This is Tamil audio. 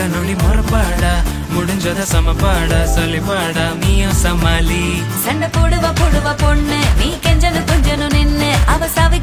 நொடி முறப்பாடா முடிஞ்சத சமப்பாடா சொல்லிப்பாடா நீயும் சமாளி சண்டை போடுவா பொண்ணு நீ கெஞ்சனு கொஞ்சனும் நின்னு அவ சாவி